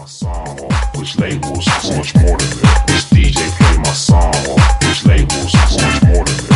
my song off, which labels so much more than that. This DJ play my song off, which labels so much more than that.